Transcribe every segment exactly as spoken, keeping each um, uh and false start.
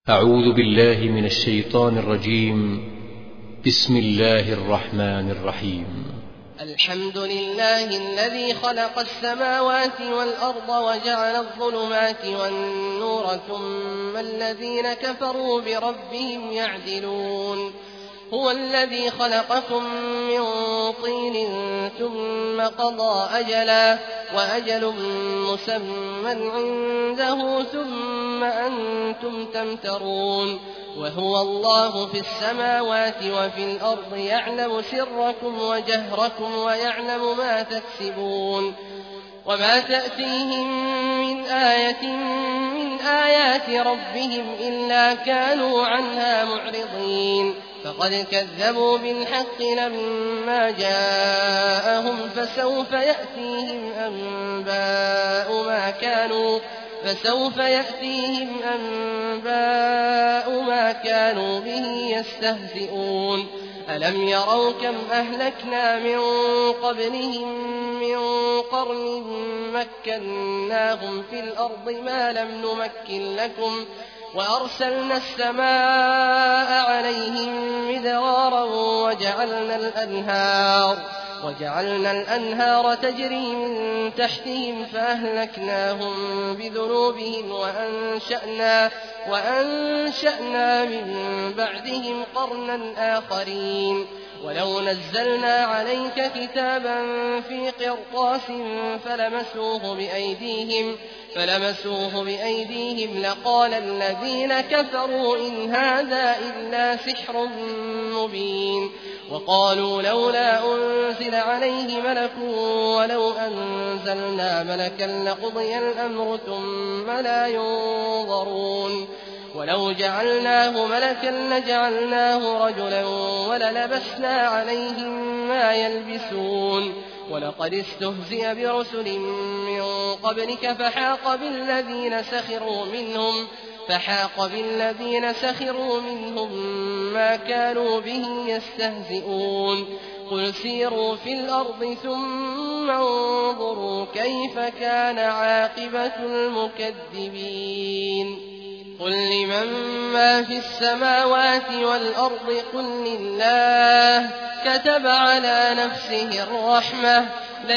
أعوذ بالله من الشيطان الرجيم. بسم الله الرحمن الرحيم. الحمد لله الذي خلق السماوات والأرض وجعل الظلمات والنور ثم الذين كفروا بربهم يعدلون. هو الذي خلقكم من طين ثم قضى أجلا وأجل مسمى عنده ثم أنتم تمترون. وهو الله في السماوات وفي الأرض يعلم سركم وجهركم ويعلم ما تكسبون. وما تأتيهم من آية من آيات ربهم إلا كانوا عنها معرضين. فقد كذبوا بالحق لما جاءهم فسوف يأتيهم أنباء ما كانوا فسوف يأتيهم أنباء ما كانوا به يستهزئون. ألم يروا كم أهلكنا من قبلهم من قرن مكناهم في الأرض ما لم نمكن لكم وأرسلنا السماء عليهم مدرارا وجعلنا الأنهار وجعلنا الأنهار تجري من تحتهم فأهلكناهم بذنوبهم وأنشأنا, وأنشأنا من بعدهم قرنا آخرين. ولو نزلنا عليك كتابا في قرطاس فلمسوه بأيديهم, فلمسوه بأيديهم لقال الذين كفروا إن هذا إلا سحر مبين. وقالوا لولا أنزل عليه ملك ولو أنزلنا ملكا لقضي الأمر ثم لا ينظرون. ولو جعلناه ملكا لجعلناه رجلا وللبسنا عليهم ما يلبسون. ولقد استهزئ برسل من قبلك فحاق بالذين سخروا منهم فحاق بالذين سخروا منهم ما كانوا به يستهزئون. قل سيروا في الأرض ثم انظروا كيف كان عاقبة المكذبين. قل لمن ما في السماوات والأرض قل لله كتب على نفسه الرحمة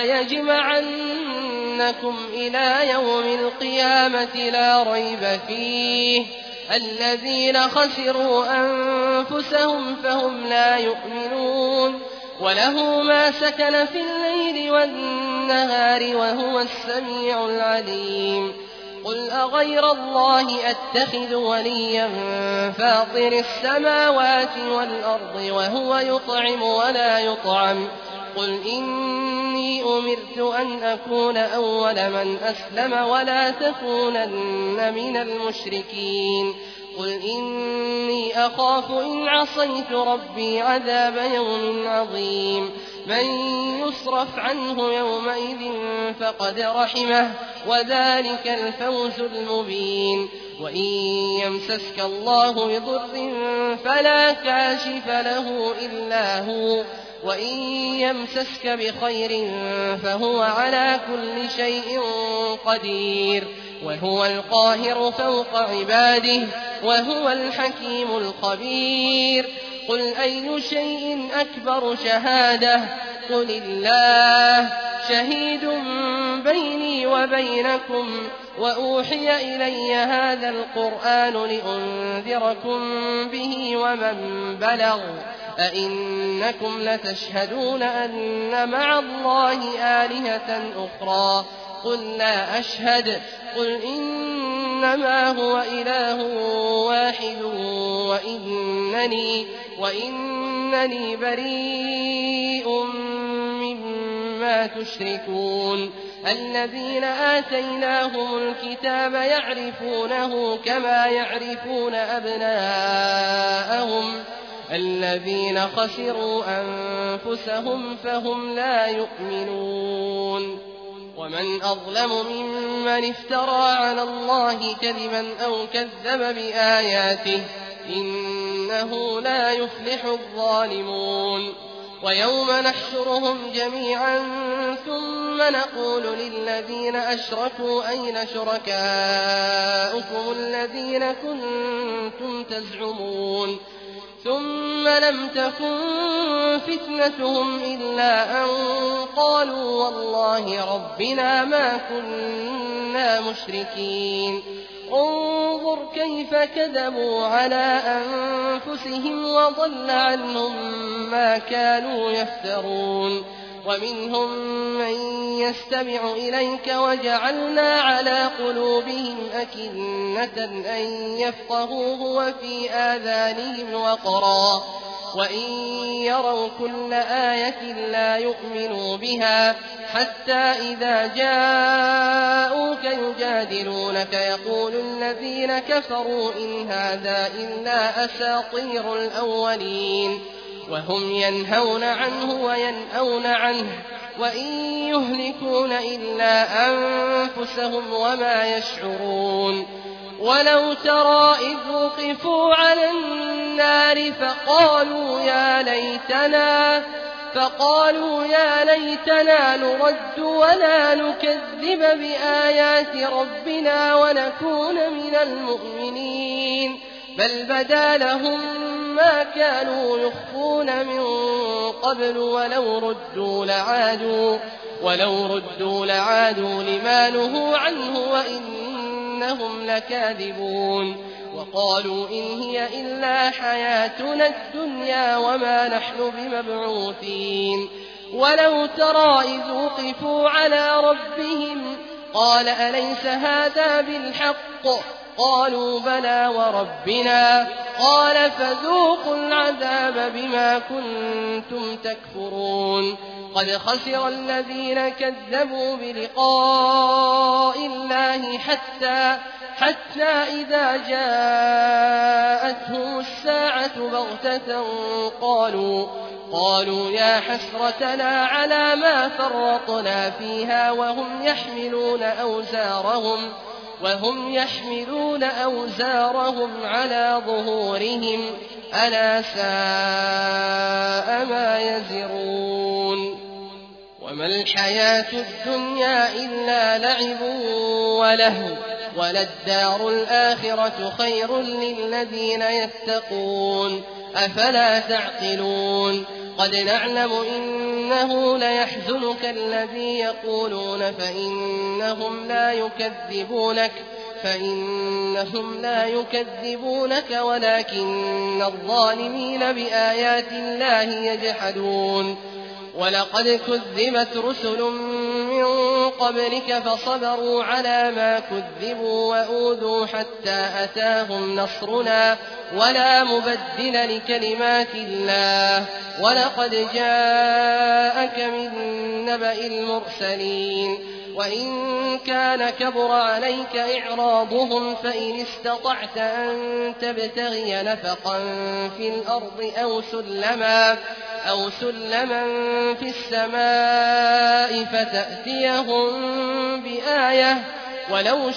ليجمعنكم إلى يوم القيامة لا ريب فيه. الذين خسروا أنفسهم فهم لا يؤمنون. وله ما سكن في الليل والنهار وهو السميع العليم. قل أغير الله أتخذ وليا فاطر السماوات والأرض وهو يطعم ولا يطعم. قل إني أمرت أن أكون أول من أسلم ولا تكونن من المشركين. قل إني أخاف إن عصيت ربي عذاب يوم عظيم. من يصرف عنه يومئذ فقد رحمه وذلك الفوز المبين. وإن يمسسك الله بضر فلا كاشف له إلا هو وإن يمسسك بخير فهو على كل شيء قدير. وهو القاهر فوق عباده وهو الحكيم الخبير. قل أي شيء أكبر شهادة قل الله شهيد بيني وبينكم وأوحي إلي هذا القرآن لأنذركم به ومن بلغ. أئنكم لتشهدون أن مع الله آلهة أخرى قل لا أشهد. قل إنما هو إله واحد وإنني, وإنني بريء مما تشركون. الذين آتيناهم الكتاب يعرفونه كما يعرفون أبناءهم. الذين خسروا أنفسهم فهم لا يؤمنون. ومن أظلم ممن افترى على الله كذبا أو كذب بآياته إنه لا يفلح الظالمون. ويوم نحشرهم جميعا ثم نقول للذين أشركوا أين شركاؤكم الذين كنتم تزعمون ثم لم تكن فتنتهم إلا أن قالوا والله ربنا ما كنا مشركين انظر كيف كذبوا على أنفسهم وضل عنهم ما كانوا يفترون ومنهم من يستمع إليك وجعلنا على قلوبهم أكنة أن يفقهوه وفي آذانهم وقرا وإن يروا كل آية لا يؤمنوا بها حتى إذا جاءوك يجادلونك يقول الذين كفروا إن هذا إلا أساطير الأولين وهم ينهون عنه وينأون عنه وإن يهلكون إلا أنفسهم وما يشعرون ولو ترى إذ وقفوا على النار فقالوا يا ليتنا فقالوا يا ليتنا نرد ولا نكذب بآيات ربنا ونكون من المؤمنين بل بدا لهم ما كانوا يخفون من قبل ولو ردوا لعادوا ولو ردوا لعادوا لما نهوا عنه وإنهم لكاذبون وقالوا إن هي إلا حياتنا الدنيا وما نحن بمبعوثين ولو ترى إذ وقفوا على ربهم قال أليس هذا بالحق قالوا بلى وربنا قال فذوقوا العذاب بما كنتم تكفرون قد خسر الذين كذبوا بلقاء الله حتى حتى إذا جاءتهم الساعة بغتة قالوا قالوا يا حسرتنا على ما فرطنا فيها وهم يحملون أوزارهم وهم يحملون أوزارهم على ظهورهم ألا ساء ما يزرون وما الحياة الدنيا إلا لعب ولهو وللدار الآخرة خير للذين يتقون أفلا تعقلون قد نعلم إنه ليحزنك الذي يقولون فإنهم لا يكذبونك فإنهم لا يكذبونك ولكن الظالمين بآيات الله يجحدون ولقد كذبت رسل من قبلك فصبروا على ما كذبوا وأوذوا حتى أتاهم نصرنا ولا مبدل لكلمات الله ولقد جاءك من نبأ المرسلين وإن كان كبر عليك إعراضهم فإن استطعت أن تبتغي نفقا في الأرض أو سلما أو سلما في السماء فتأتيهم بآية ولو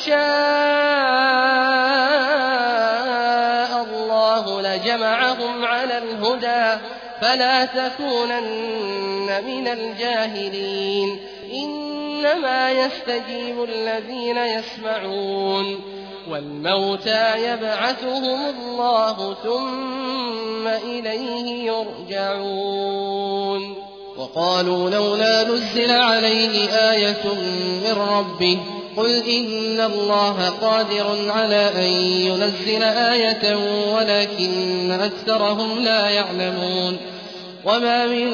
شاء الله لجمعهم على الهدى فلا تكونن من الجاهلين إنما يستجيب الذين يسمعون والموتى يبعثهم الله ثم إليه يرجعون وقالوا لولا نزل عليه آية من ربه قل إن الله قادر على أن ينزل آية ولكن أكثرهم لا يعلمون وما من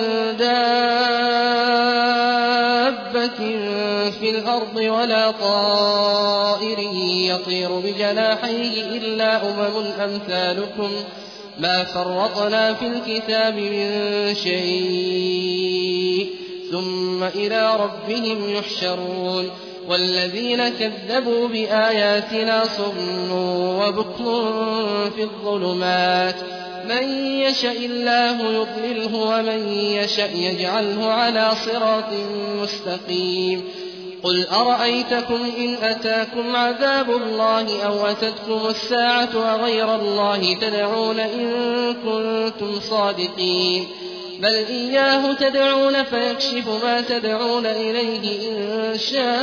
دابة في الأرض ولا طائر يطير بجناحيه إلا أمم أمثالكم ما فرطنا في الكتاب من شيء ثم إلى ربهم يحشرون والذين كذبوا بآياتنا صم وبكم في الظلمات من يشاء الله يضلله ومن يشاء يجعله على صراط مستقيم قل أرأيتكم إن أتاكم عذاب الله أو أتتكم الساعة أغير الله تدعون إن كنتم صادقين بل إياه تدعون فيكشف ما تدعون إليه إن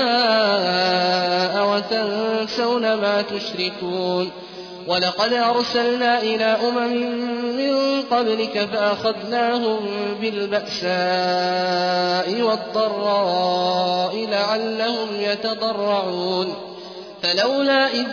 شاء وتنسون ما تشركون ولقد أرسلنا إلى أمم من قبلك فأخذناهم بالبأساء والضراء لعلهم يتضرعون فلولا إذ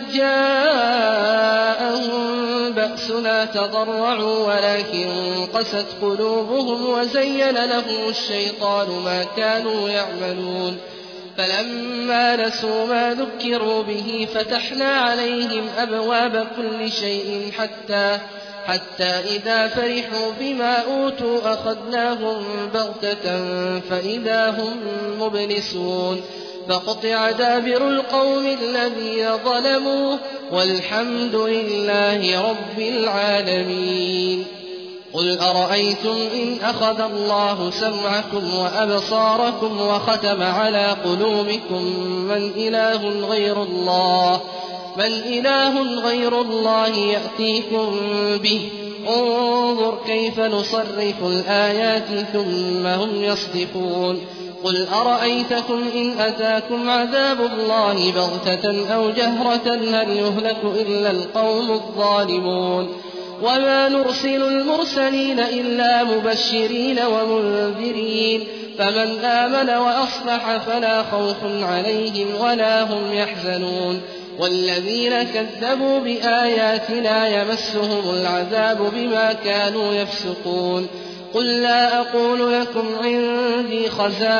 جاءهم بأسنا تضرعوا ولكن قست قلوبهم وزين لهم الشيطان ما كانوا يعملون فلما نسوا ما ذكروا به فتحنا عليهم أبواب كل شيء حتى حتى إذا فرحوا بما أوتوا أخذناهم بغتة فإذا هم مبلسون فقطع دابر القوم الذين ظلموا والحمد لله رب العالمين قل أرأيتم إن أخذ الله سمعكم وأبصاركم وختم على قلوبكم من إله غير الله من إله غير الله يأتيكم به انظر كيف نصرف الآيات ثم هم يصدفون قل أرأيتكم إن أتاكم عذاب الله بغتة أو جهرة هل يهلك إلا القوم الظالمون وما نرسل المرسلين إلا مبشرين ومنذرين فمن آمن وأصلح فلا خوف عليهم ولا هم يحزنون والذين كذبوا بآياتنا يمسهم العذاب بما كانوا يفسقون قل لا أقول لكم عندي خزائن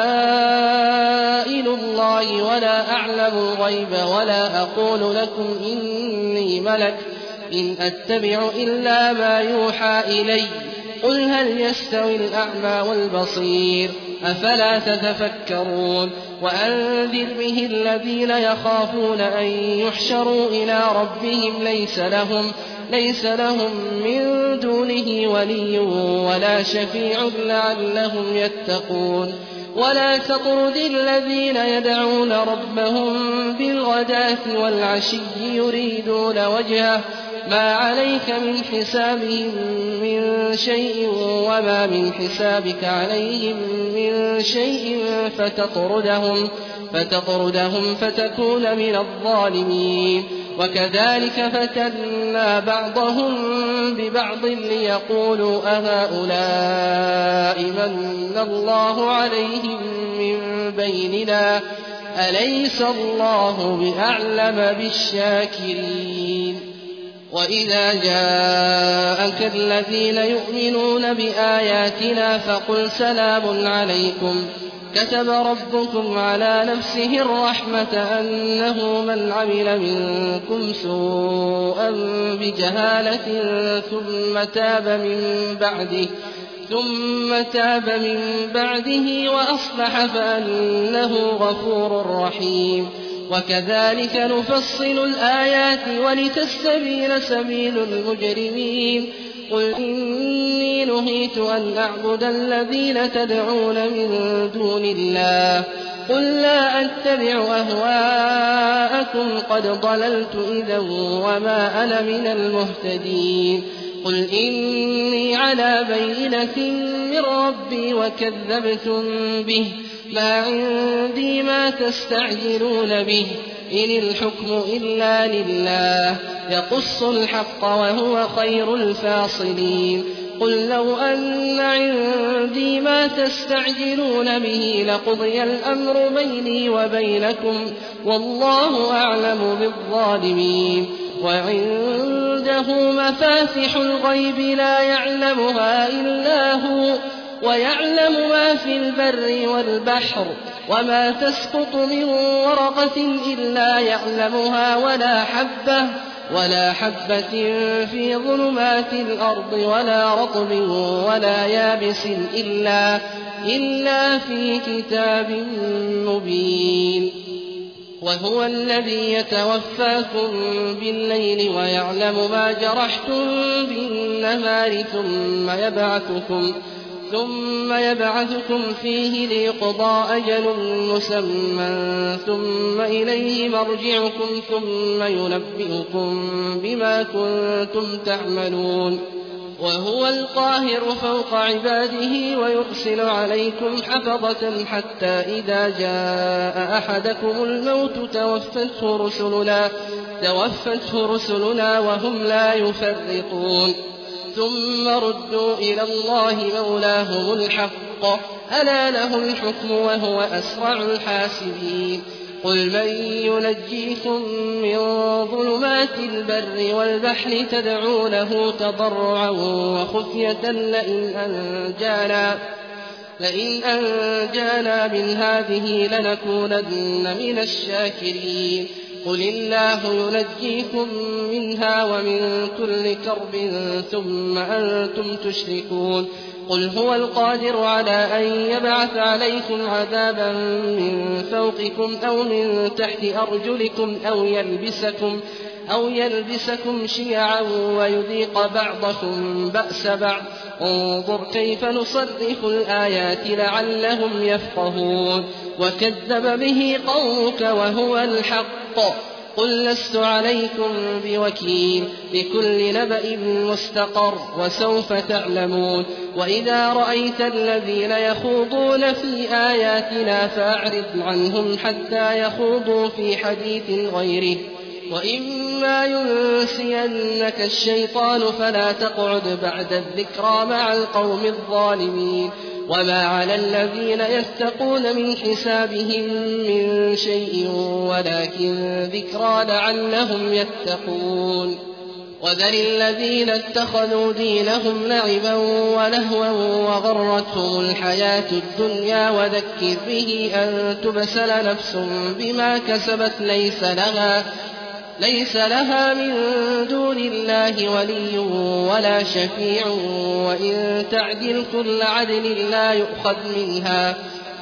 الله ولا أعلم الغيب ولا أقول لكم إني ملك إن أتبع إلا ما يوحى إلي قل هل يستوي الأعمى والبصير أفلا تتفكرون وأنذر به الذين يخافون أن يحشروا إلى ربهم ليس لهم ليس لهم من دونه ولي ولا شفيع لعلهم يتقون ولا تطرد الذين يدعون ربهم بالغداة والعشي يريدون وجهه ما عليك من حسابهم من شيء وما من حسابك عليهم من شيء فتطردهم فتطردهم فتكون من الظالمين وكذلك فتنا بعضهم ببعض ليقولوا أهؤلاء من الله عليهم من بيننا أليس الله بأعلم بالشاكرين وإذا جاءك الذين يؤمنون بآياتنا فقل سلام عليكم كتب ربكم على نفسه الرحمة أنه من عمل منكم سوءا بجهالة ثم تاب من بعده ثم تاب من بعده وأصلح فأنه غفور رحيم وكذلك نفصل الآيات ولتستبين سبيل المجرمين قل إني نهيت أن أعبد الذين تدعون من دون الله قل لا أتبع أهواءكم قد ضللت إذا وما أنا من المهتدين قل إني على بينة من ربي وكذبتم به ما عندي ما تستعجلون به إن الحكم إلا لله يقص الحق وهو خير الفاصلين قل لو أن عندي ما تستعجلون به لقضي الأمر بيني وبينكم والله أعلم بالظالمين وعنده مفاتح الغيب لا يعلمها إلا هو ويعلم ما في البر والبحر وما تسقط من ورقة إلا يعلمها ولا حبة ولا حبة في ظلمات الأرض ولا رطب ولا يابس إلا, إلا في كتاب مبين وهو الذي يتوفاكم بالليل ويعلم ما جرحتم بالنهار ثم يبعثكم ثم يبعثكم فيه ليقضى أجل مسمى ثم إليه مرجعكم ثم ينبئكم بما كنتم تعملون وهو القاهر فوق عباده ويرسل عليكم حفظة حتى إذا جاء أحدكم الموت توفته رسلنا, توفته رسلنا وهم لا يفرطون ثم ردوا إلى الله مولاهم الحق ألا له الحكم وهو أسرع الحاسبين قل من ينجيكم من ظلمات البر والبحر تدعونه تضرعا وخفية لئن أنجانا, لئن أنجانا من هذه لنكونن من الشاكرين قل الله ينجيكم منها ومن كل كرب ثم أنتم تشركون قل هو القادر على أن يبعث عليكم عذابا من فوقكم أو من تحت أرجلكم أو يلبسكم, أو يلبسكم شيعا ويذيق بعضكم بأس بعض انظر كيف نصرف الآيات لعلهم يفقهون وكذب به قومك وهو الحق قل لست عليكم بوكيل لكل نبأ مستقر وسوف تعلمون وإذا رأيت الذين يخوضون في آياتنا فأعرض عنهم حتى يخوضوا في حديث غيره وإما ينسينك الشيطان فلا تقعد بعد الذكرى مع القوم الظالمين وما على الذين يتقون من حسابهم من شيء ولكن ذكرى لعلهم يتقون وذر الذين اتخذوا دينهم لعبا ولهوا وغرتهم الحياة الدنيا وذكر به أن تبسل نفس بما كسبت ليس لها ليس لها من دون الله ولي ولا شفيع وإن تعدل كل عدل لا يؤخذ منها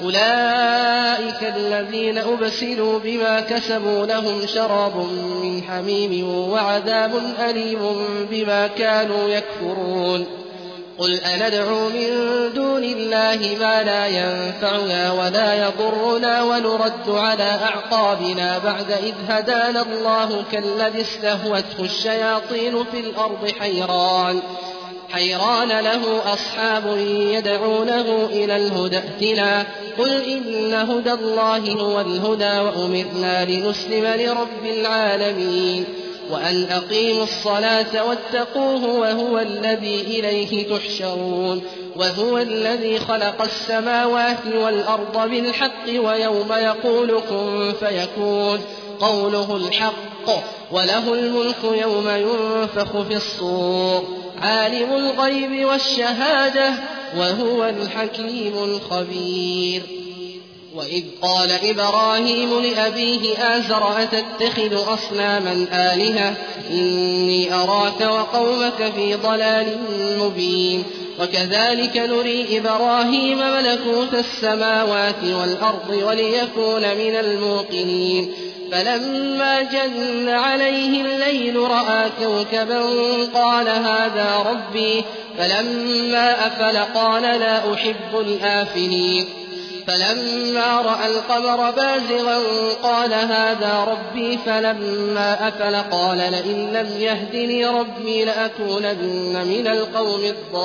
أولئك الذين أبسلوا بما كسبوا لهم شراب من حميم وعذاب أليم بما كانوا يكفرون قل أندعو من دون الله ما لا ينفعنا ولا يضرنا ونرد على أعقابنا بعد إذ هدانا الله كالذي استهوته الشياطين في الأرض حيران حيران له أصحاب يدعونه إلى الهدى ائتنا قل إن هدى الله هو الهدى وأمرنا لنسلم لرب العالمين وأن أقيموا الصلاة واتقوه وهو الذي إليه تحشرون وهو الذي خلق السماوات والأرض بالحق ويوم يقول كن فيكون قوله الحق وله الملك يوم ينفخ في الصور عالم الغيب والشهادة وهو الحكيم الخبير وإذ قال إبراهيم لأبيه آزر أتتخذ أصناما آلهة إني أراك وقومك في ضلال مبين وكذلك نري إبراهيم ملكوت السماوات والأرض وليكون من الموقنين فلما جن عليه الليل رأى كوكبا قال هذا ربي فلما أفل قال لا أحب الآفلين فلما رأى القمر بازغا قال هذا ربي فلما أفل قال لئن لم يهدني ربي لأكونن من القوم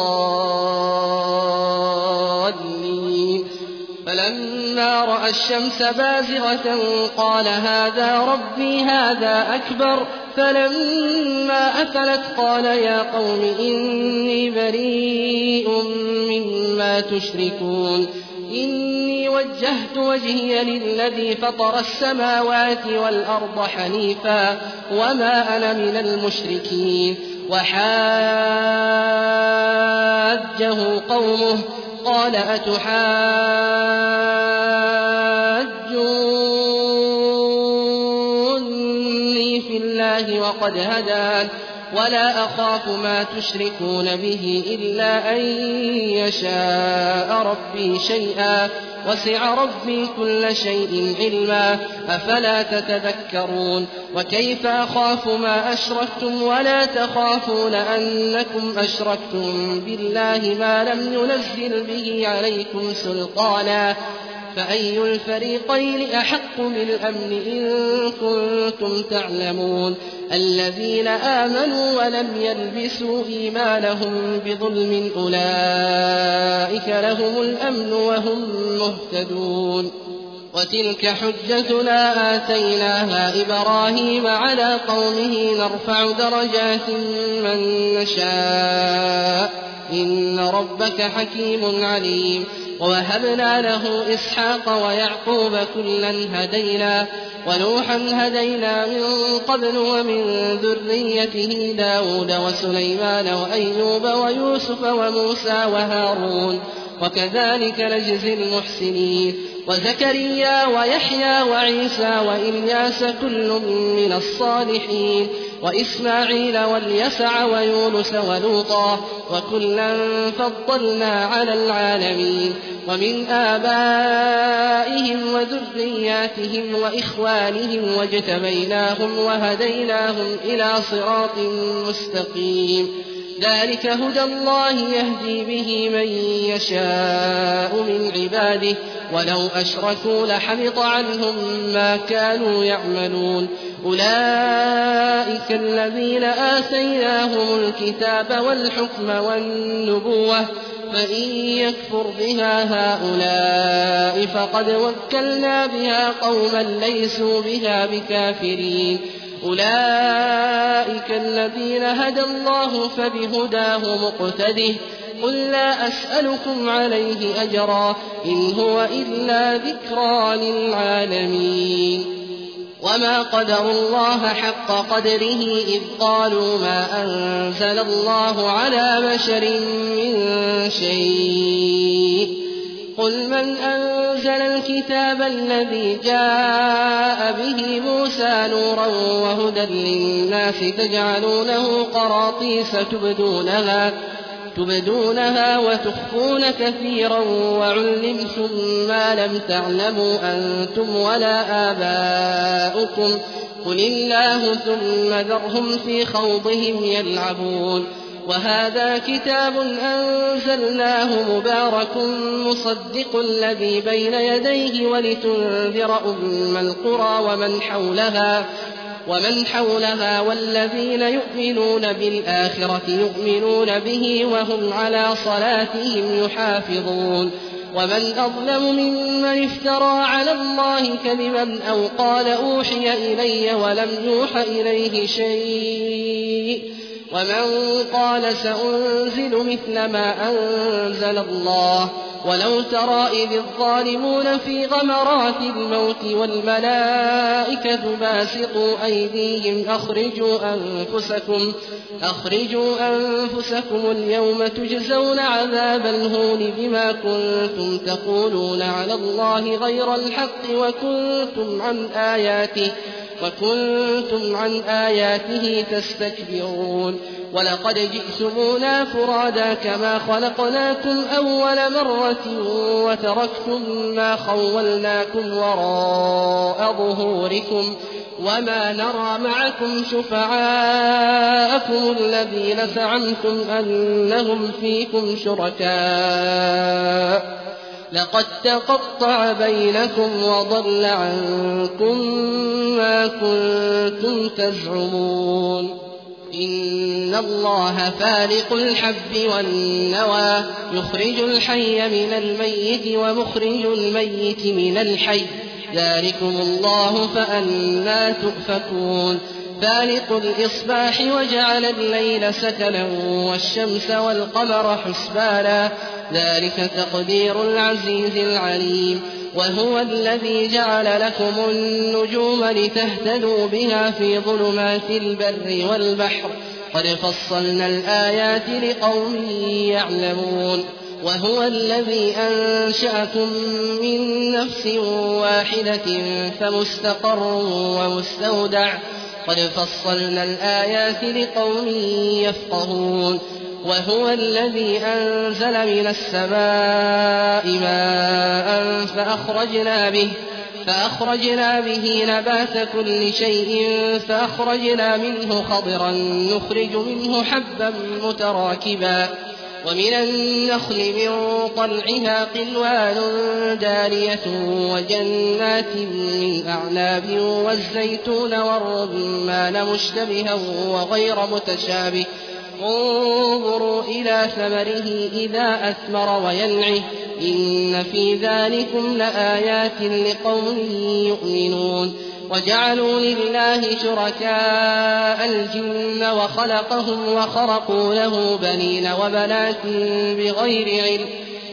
الضالين فلما رأى الشمس بازغة قال هذا ربي هذا أكبر فلما أفلت قال يا قوم إني بريء مما تشركون إني وجهت وجهي للذي فطر السماوات والأرض حنيفا وما أنا من المشركين وحاجه قومه قال أتحاجوني في الله وقد هدان ولا أخاف ما تشركون به إلا أن يشاء ربي شيئا وسع ربي كل شيء علما أفلا تتذكرون وكيف أخاف ما أشركتم ولا تخافون أنكم أشركتم بالله ما لم ينزل به عليكم سلطانا فأي الفريقين أحق بالأمن إن كنتم تعلمون الذين آمنوا ولم يلبسوا إيمانهم بظلم أولئك لهم الأمن وهم مهتدون وتلك حجتنا آتيناها إبراهيم على قومه نرفع درجات من نشاء إن ربك حكيم عليم ووهبنا له إسحاق ويعقوب كلا هدينا ونوحا هدينا من قبل ومن ذريته داود وسليمان وأيوب ويوسف وموسى وهارون وكذلك نجزي المحسنين وزكريا ويحيى وعيسى وإلياس كل من الصالحين وإسماعيل واليسع ويونس ولوطا وكلا فضلنا على العالمين ومن آبائهم وذرياتهم وإخوانهم واجتبيناهم وهديناهم إلى صراط مستقيم ذلك هدى الله يهدي به من يشاء من عباده ولو أشركوا لحبط عنهم ما كانوا يعملون أولئك الذين آتيناهم الكتاب والحكم والنبوة فإن يكفر بها هؤلاء فقد وكلنا بها قوما ليسوا بها بكافرين أولئك الذين هدى الله فبهداه مقتده قل لا أسألكم عليه أجرا إن هو إلا ذكرى للعالمين وما قدروا الله حق قدره إذ قالوا ما أنزل الله على بشر من شيء قل من أنزل الكتاب الذي جاء به موسى نورا وهدى للناس تجعلونه قراطيس تبدونها تبدونها وتخفون كثيرا وعلمتم ما لم تعلموا أنتم ولا آباؤكم قل الله ثم ذرهم في خوضهم يلعبون وهذا كتاب أنزلناه مبارك مصدق الذي بين يديه ولتنذر أم القرى ومن حولها ومن حولها والذين يؤمنون بالآخرة يؤمنون به وهم على صلاتهم يحافظون ومن أظلم ممن افترى على الله كذبا أو قال أوحي إلي ولم يوح إليه شيء ومن قال سأنزل مثل ما أنزل الله ولو ترى إذ الظالمون في غمرات الموت والملائكة باسطوا أيديهم أخرجوا أنفسكم أخرجوا أنفسكم اليوم تجزون عذاب الهون بما كنتم تقولون على الله غير الحق وكنتم عن آياته وكنتم عن آياته تستكبرون ولقد جئتمونا فرادا كما خلقناكم أول مرة وتركتم ما خولناكم وراء ظهوركم وما نرى معكم شفعاءكم الذين زعمتم أنهم فيكم شركاء لقد تقطع بينكم وضل عنكم ما كنتم تزعمون إن الله فالق الحب والنوى يخرج الحي من الميت ومخرج الميت من الحي ذلكم الله فأنى تؤفكون فالق الإصباح وجعل الليل سكنا والشمس والقمر حسبانا ذلك تقدير العزيز العليم وهو الذي جعل لكم النجوم لتهتدوا بها في ظلمات البر والبحر قد فصلنا الآيات لقوم يعلمون وهو الذي أنشأكم من نفس واحدة فمستقر ومستودع قد فصلنا الآيات لقوم يفقهون وهو الذي أنزل من السماء ماء فأخرجنا به فأخرجنا به نبات كل شيء فأخرجنا منه خضرا نخرج منه حبا متراكبا ومن النخل من طلعها قنوان دانية وجنات من أعناب والزيتون والرمان مشتبها وغير متشابه انظروا إلى ثمره إذا أثمر وينعه إن في ذلكم لآيات لقوم يؤمنون وجعلوا لله شركاء الجن وخلقهم وخرقوا له بنين وبنات بغير علم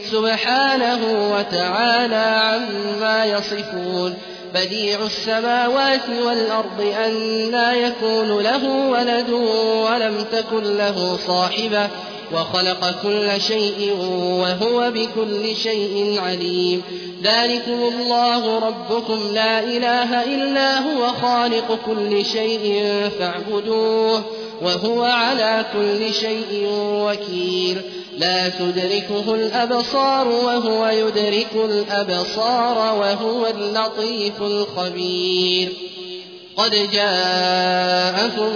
سبحانه وتعالى عما يصفون بديع السماوات والأرض أنى يكون له ولد ولم تكن له صاحبة وخلق كل شيء وهو بكل شيء عليم ذلكم الله ربكم لا إله إلا هو خالق كل شيء فاعبدوه وهو على كل شيء وكيل لا تدركه الأبصار وهو يدرك الأبصار وهو اللطيف الخبير قد جاءكم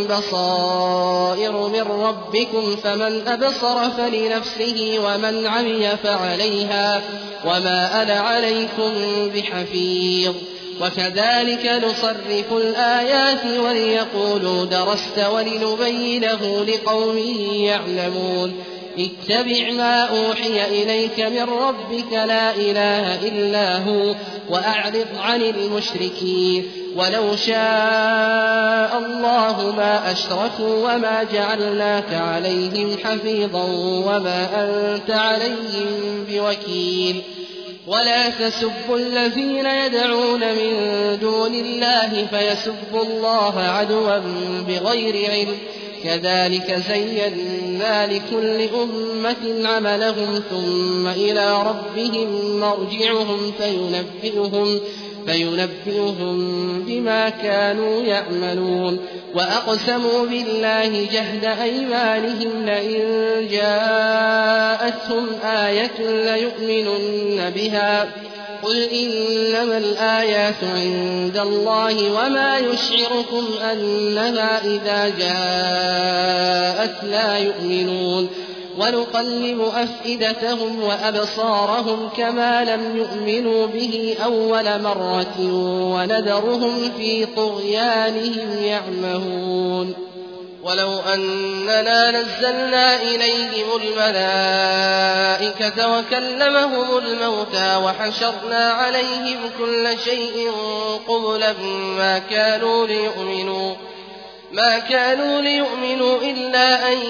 بصائر من ربكم فمن أبصر فلنفسه ومن عمي فعليها وما أنا عليكم بحفيظ وكذلك نصرف الآيات وليقولوا درست ولنبينه لقوم يعلمون اتبع ما أوحي إليك من ربك لا إله إلا هو وأعرض عن المشركين ولو شاء الله ما أشركوا وما جعلناك عليهم حفيظا وما أنت عليهم بوكيل ولا تسبوا الذين يدعون من دون الله فيسبوا الله عدوا بغير علم كذلك زينا لكل أمة عملهم ثم إلى ربهم مرجعهم فينبئهم, فينبئهم بما كانوا يعملون وأقسموا بالله جهد أيمانهم لئن جاءتهم آية ليؤمنن بها قل إنما الآيات عند الله وما يشعركم أنها إذا جاءت لا يؤمنون ونقلب أفئدتهم وأبصارهم كما لم يؤمنوا به أول مرة وندرهم في طغيانهم يعمهون ولو أننا نزلنا إليهم الملائكة وكلمهم الموتى وحشرنا عليهم كل شيء قبلا ما كانوا ليؤمنوا ما كانوا ليؤمنوا إلا أن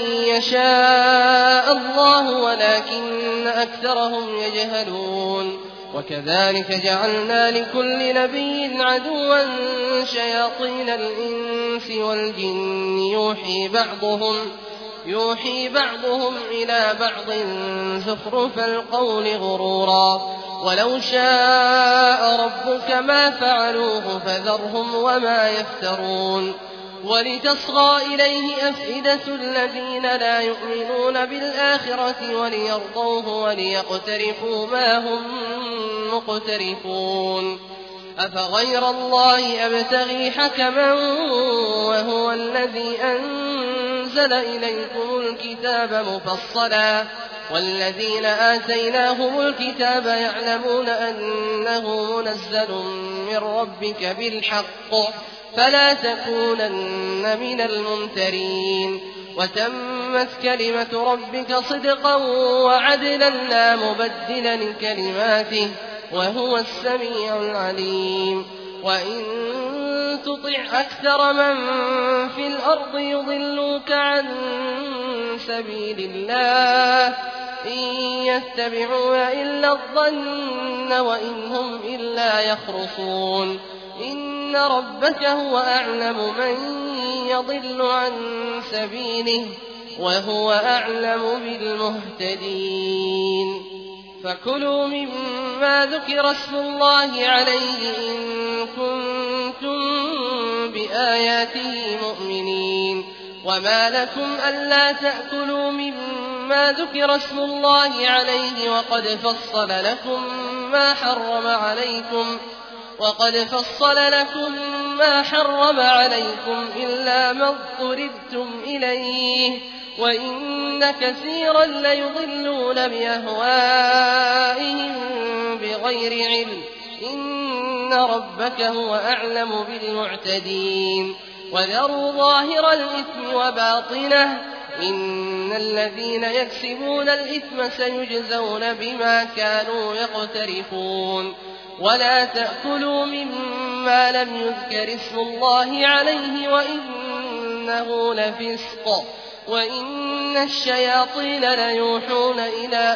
يشاء الله ولكن أكثرهم يجهلون وكذلك جعلنا لكل نبي عدوا شياطين الإنس والجن يوحي بعضهم يوحي بعضهم إلى بعض زخرف القول غرورا ولو شاء ربك ما فعلوه فذرهم وما يفترون ولتصغى إليه أفئدة الذين لا يؤمنون بالآخرة وليرضوه وليقترفوا ما هم مقترفون أفغير الله أبتغي حكما وهو الذي أنزل إليكم الكتاب مفصلا والذين آتيناهم الكتاب يعلمون أنه منزل من ربك بالحق فلا تكونن من الممترين وتمت كلمة ربك صدقا وعدلا لا مبدل لكلماته وهو السميع العليم وإن تطع أكثر من في الأرض يضلوك عن سبيل الله إن يتبعون إلا الظن وإن هم إلا يخرصون إن ربك هو أعلم من يضل عن سبيله وهو أعلم بالمهتدين فكلوا مما ذكر اسم الله عليه إن كنتم بآياته مؤمنين وما لكم ألا تأكلوا مما ذكر اسم الله عليه وقد فصل لكم ما حرم عليكم وقد فصل لكم ما حرم عليكم إلا ما اضطررتم إليه وإن كثيرا ليضلون بأهوائهم بغير علم إن ربك هو أعلم بالمعتدين وذروا ظاهر الإثم وباطنه إن الذين يكسبون الإثم سيجزون بما كانوا يقترفون ولا تأكلوا مما لم يذكر اسم الله عليه وإنه لفسق وإن الشياطين ليوحون إلى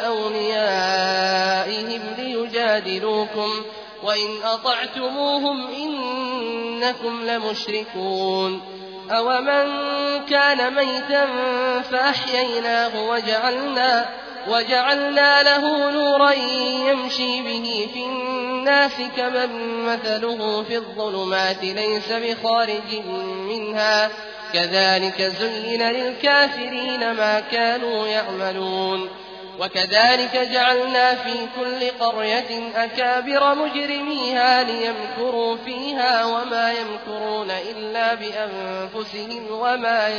أوليائهم ليجادلوكم وإن أطعتموهم إنكم لمشركون أومن كان ميتا فأحييناه وجعلنا, وجعلنا له نورا يمشي به في الناس كمن مثله في الظلمات ليس بخارج منها كذلك زين للكافرين ما كانوا يعملون وكذلك جعلنا في كل قرية أكابر مجرميها ليمكروا فيها وما يمكرون إلا بأنفسهم وما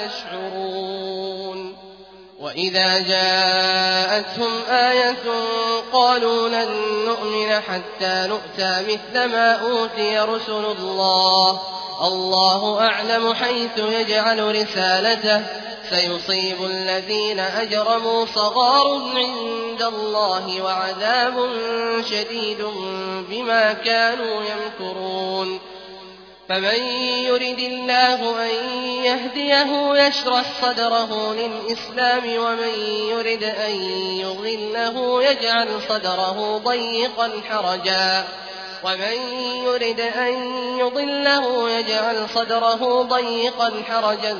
يشعرون وإذا جاءتهم آية قالوا لن نؤمن حتى نؤتى مثل ما أوتي رسل الله الله أعلم حيث يجعل رسالته سيصيب الذين أجرموا صغار عند الله وعذاب شديد بما كانوا يمكرون فمن يرد الله أن يهديه يشرح صدره للإسلام ومن يرد أن يضله يجعل صدره ضيقا حرجا ومن يرد أن يضله يجعل صدره ضيقا حرجا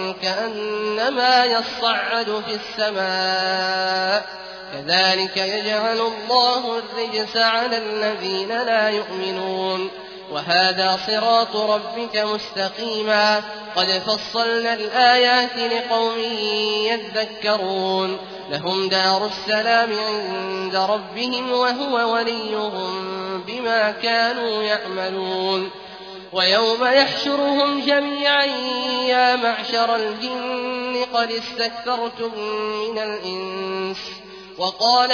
كأنما يصعد في السماء كذلك يجعل الله الرجس على الذين لا يؤمنون وهذا صراط ربك مستقيما قد فصلنا الآيات لقوم يذكرون لهم دار السلام عند ربهم وهو وليهم بما كانوا يعملون ويوم يحشرهم جميعا يا معشر الجن قد استكثرتم من الإنس وقال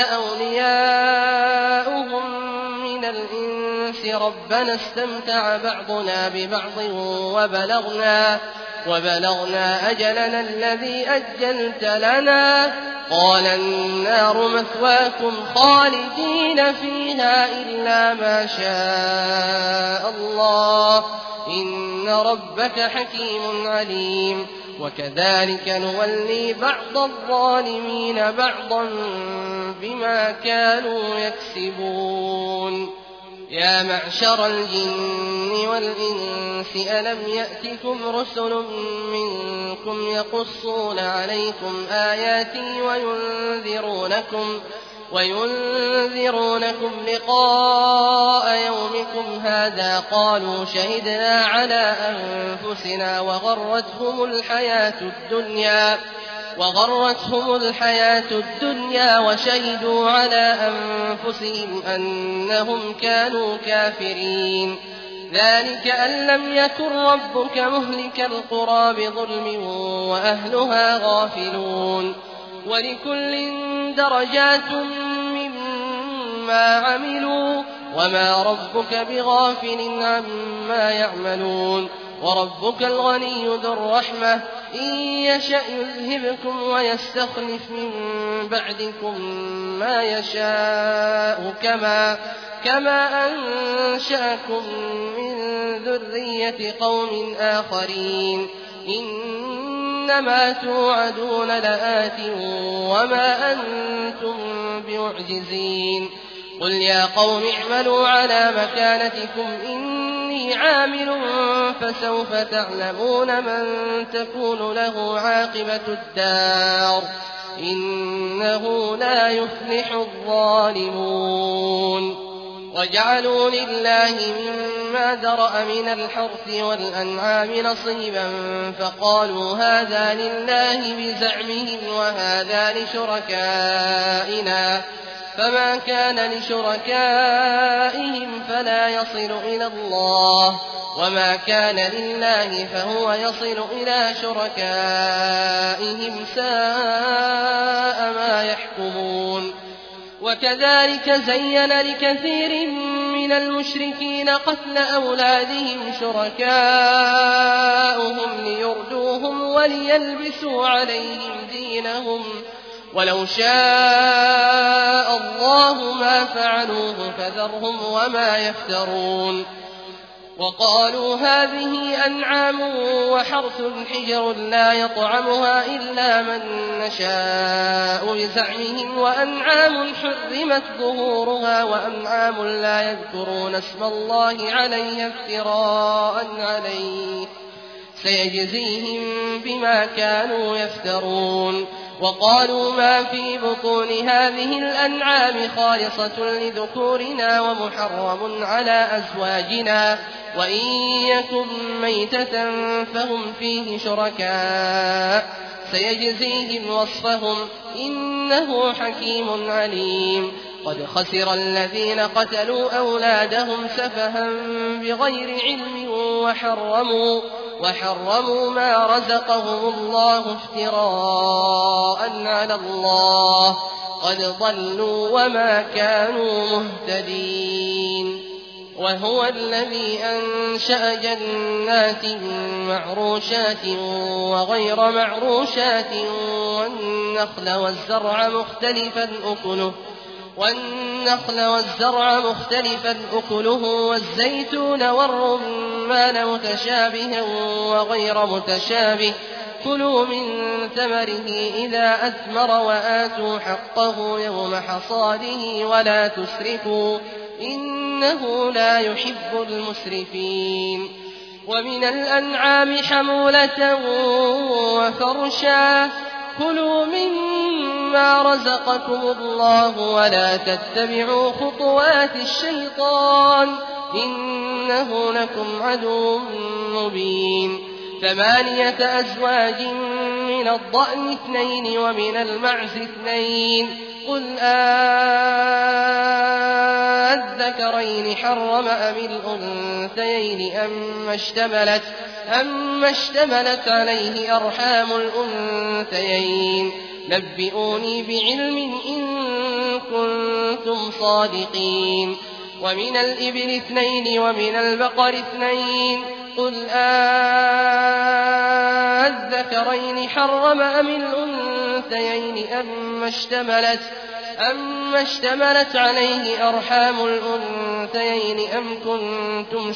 أولياؤهم من الإنس ربنا استمتع بعضنا ببعض وبلغنا, وبلغنا أجلنا الذي أجلت لنا قال النار مثواكم خالدين فيها إلا ما شاء الله إن ربك حكيم عليم وكذلك نولي بعض الظالمين بعضا بما كانوا يكسبون يا معشر الجن والإنس ألم يأتكم رسل منكم يقصون عليكم آياتي وينذرونكم, وينذرونكم لقاء يومكم هذا قالوا شهدنا على أنفسنا وغرتهم الحياة الدنيا وغرتهم الحياة الدنيا وشهدوا على أنفسهم أنهم كانوا كافرين ذلك أن لم يكن ربك مهلك القرى بظلم وأهلها غافلون ولكل درجات مما عملوا وما ربك بغافل عما يعملون وربك الغني ذو الرحمة إن يشأ يذهبكم ويستخلف من بعدكم ما يشاء كما, كما أنشأكم من ذرية قوم آخرين إنما توعدون لآت وما أنتم بمعجزين قل يا قوم اعملوا على مكانتكم إني عامل فسوف تعلمون من تكون له عاقبة الدار إنه لا يفلح الظالمون وجعلوا لله مما ذرأ من الحرث والأنعام نصيبا فقالوا هذا لله بزعمهم وهذا لشركائنا فما كان لشركائهم فلا يصل إلى الله وما كان لله فهو يصل إلى شركائهم ساء ما يحكمون. وكذلك زين لكثير من المشركين قتل أولادهم شركاؤهم ليردوهم وليلبسوا عليهم دينهم ولو شاء الله ما فعلوه فذرهم وما يفترون. وقالوا هذه أنعام وحرث حجر لا يطعمها إلا من نشاء بزعمهم وأنعام حرمت ظهورها وأنعام لا يذكرون اسم الله عليها افتراء عليه سيجزيهم بما كانوا يفترون. وقالوا ما في بطون هذه الأنعام خالصة لذكورنا ومحرم على أزواجنا وإن يكن ميتة فهم فيه شركاء سيجزيهم وصفهم إنه حكيم عليم. قد خسر الذين قتلوا أولادهم سفها بغير علم وحرموا وحرموا ما رزقهم الله افتراء على الله قد ضلوا وما كانوا مهتدين. وهو الذي أنشأ جنات معروشات وغير معروشات والنخل والزرع مختلفا أكله والنخل والزرع مختلفا أكله والزيتون والرمان متشابها وغير متشابه كلوا من ثمره إذا أثمر وآتوا حقه يوم حصاده ولا تسرفوا إنه لا يحب المسرفين. ومن الأنعام حمولة وفرشا كلوا مما رزقكم الله ولا تتبعوا خطوات الشيطان إنه لكم عدو مبين. ثمانية أزواج من الضأن اثنين ومن المعز اثنين قل أذكرين حرم أم الأنثيين أما اشتملت, أم اشتملت عليه أرحام الأنثيين نبئوني بعلم إن كنتم صادقين. ومن الإبل اثنين ومن البقر اثنين قل أذكرين حرم أم الأنثيين أما اشتملت, أما اشتملت عليه أرحام الأنثيين أم كنتم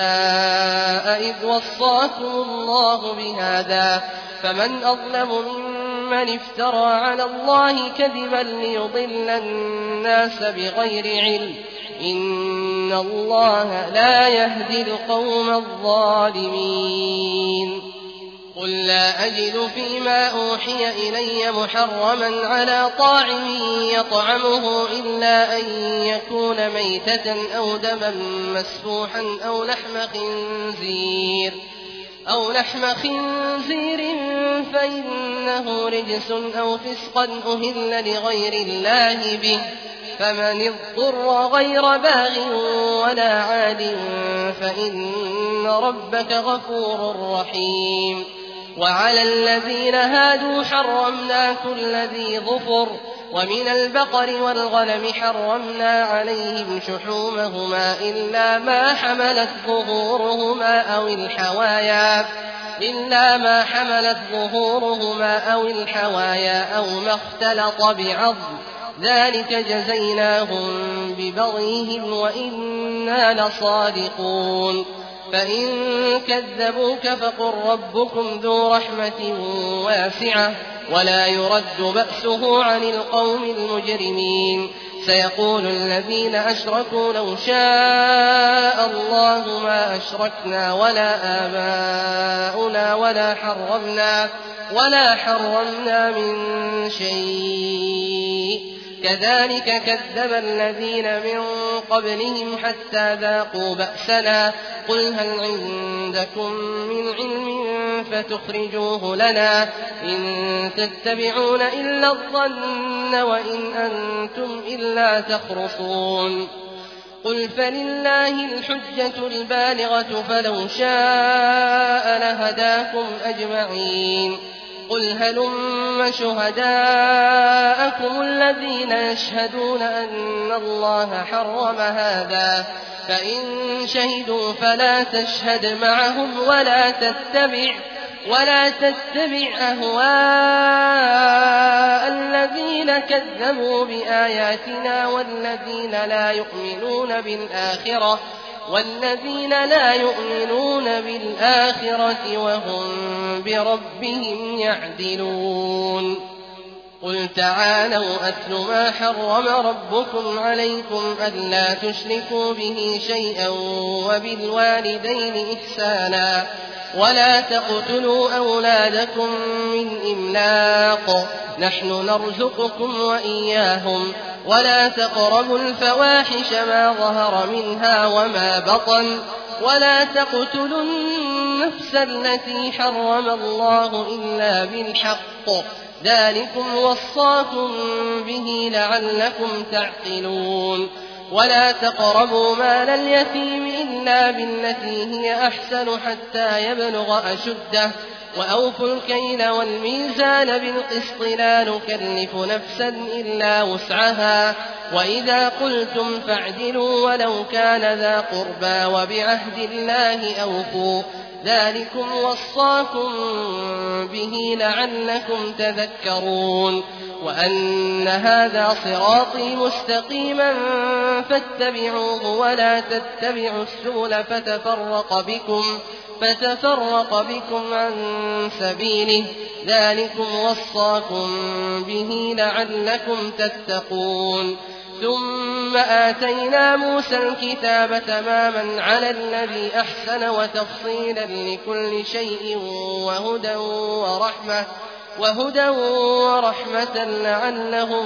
شهداء إذ وصاكم الله بهذا فمن أظلم ممن افترى على الله كذبا ليضل الناس بغير علم إن الله لا يهدي القوم الظالمين. قل لا أجد فيما أوحي إلي محرما على طاعم يطعمه إلا أن يكون ميتة أو دما مسفوحا أو لحم خنزير أو لحم خنزير فإنه رجس أو فسقا أهل لغير الله به فمن اضطر غير باغ ولا عاد فإن ربك غفور رحيم. وعلى الذين هادوا حرمنا كل ذي ظفر ومن البقر والغنم حرمنا عليهم شحومهما إلا ما حملت ظهورهما أو الحوايا إلا ما حملت ظهورهما أو الحوايا أو ما اختلط بعظم ذلك جزيناهم ببغيهم وإنا لصادقون. فإن كذبوك فقل ربكم ذو رحمة واسعة ولا يرد بأسه عن القوم المجرمين. سيقول الذين أشركوا لو شاء الله ما أشركنا ولا آباؤنا ولا حرمنا ولا حرمنا من شيء كذلك كذب الذين من قبلهم حتى ذاقوا بأسنا قل هل عندكم من علم فتخرجوه لنا إن تتبعون إلا الظن وإن أنتم إلا تخرصون قل فلله الحجة البالغة فلو شاء لهداكم أجمعين قل هلم شهداءكم الذين يشهدون أن الله حرم هذا فإن شهدوا فلا تشهد معهم ولا تتبع ولا تتبع أهواء الذين كذبوا بآياتنا والذين لا يؤمنون بالآخرة والذين لا يؤمنون بالآخرة وهم بربهم يعدلون قل تعالوا أتل ما حرم ربكم عليكم ألا تشركوا به شيئا وبالوالدين إحسانا ولا تقتلوا أولادكم من إملاق نحن نرزقكم وإياهم ولا تقربوا الفواحش ما ظهر منها وما بطن ولا تقتلوا النفس التي حرم الله إلا بالحق ذلكم وصاكم به لعلكم تعقلون ولا تقربوا مال اليتيم إلا بالتي هي أحسن حتى يبلغ أشده وأوفوا الكيل والميزان بالقسط لا نكلف نفسا إلا وسعها وإذا قلتم فاعدلوا ولو كان ذا قربى وبعهد الله أوفوا ذلكم وصاكم به لعلكم تذكرون وأن هذا صراطي مستقيما فاتبعوه ولا تتبعوا السبل فتفرق بكم فتفرق بكم عن سبيله ذلكم وصاكم به لعلكم تتقون ثم آتينا موسى الكتاب تماما على الذي أحسن وتفصيلا لكل شيء وهدى ورحمة وهدى ورحمة لعلهم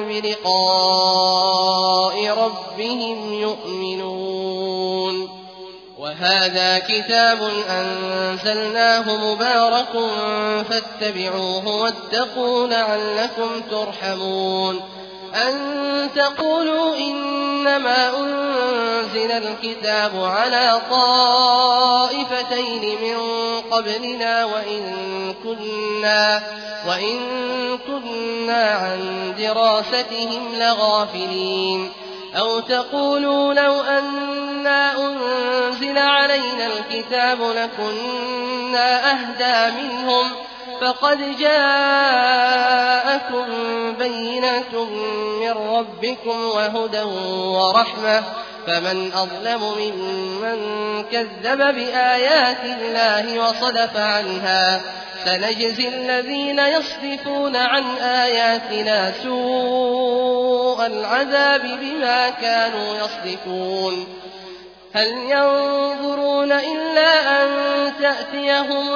بلقاء ربهم يؤمنون وهذا كتاب أنزلناه مبارك فاتبعوه واتقوا لعلكم ترحمون أن تقولوا إنما أنزل الكتاب على طائفتين من قبلنا وإن كنا, وإن كنا عن دراستهم لغافلين أو تقولوا لو أنا أنزل علينا الكتاب لكنا أهدى منهم فقد جاءكم بينة من ربكم وهدى ورحمة فمن أظلم ممن كذب بآيات الله وصدف عنها سنجزي الذين يصدفون عن آياتنا سوء العذاب بما كانوا يصدفون هل ينظرون إلا أن تأتيهم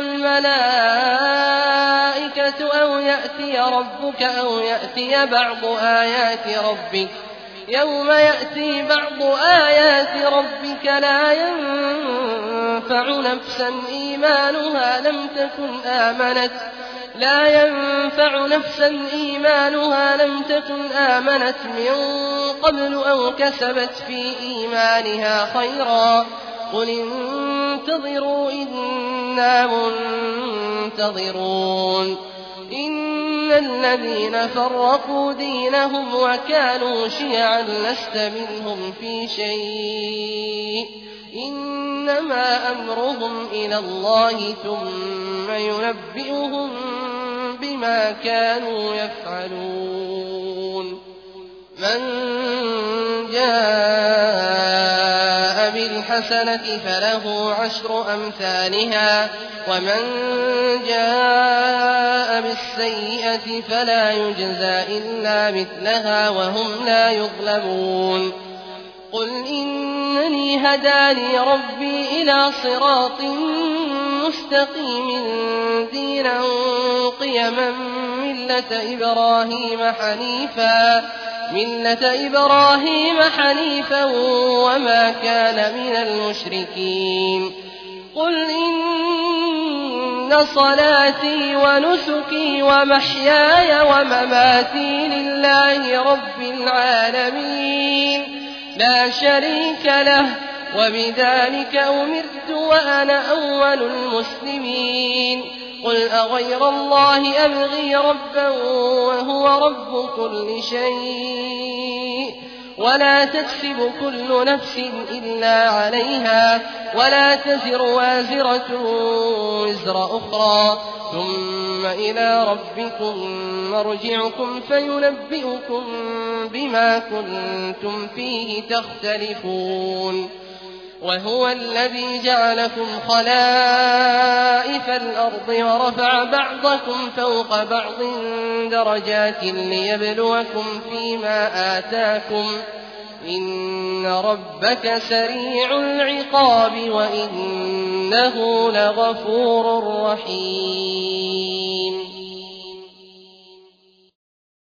الملائكة أو يأتي ربك أو يأتي بعض آيات ربك يوم يأتي بعض آيات ربك لا ينفع نفسا إيمانها لم تكن آمنت لا ينفع نفسا إيمانها لم تكن آمنت من قبل أو كسبت في إيمانها خيرا قل انتظروا إنا منتظرون إن الذين فرقوا دينهم وكانوا شيعا لست منهم في شيء إنما أمرهم إلى الله ثم ينبئهم بما كانوا يفعلون من جاء بالحسنة فله عشر أمثالها ومن جاء بالسيئة فلا يجزى إلا مثلها وهم لا يظلمون قل إنني هداني ربي إلى صراط مستقيم دينا قيما ملة إبراهيم حنيفا ملة إبراهيم حنيفا وما كان من المشركين قل إن إن صلاتي ونسكي ومحياي ومماتي لله رب العالمين لا شريك له وبذلك أمرت وأنا أول المسلمين قل أغير الله أبغي ربا وهو رب كل شيء ولا تكسب كل نفس إلا عليها ولا تزر وازرة وزر أخرى ثم إلى ربكم مرجعكم فينبئكم بما كنتم فيه تختلفون وهو الذي جعلكم خلائف الأرض ورفع بعضكم فوق بعض درجات ليبلوكم فيما آتاكم إن ربك سريع العقاب وإنه لغفور رحيم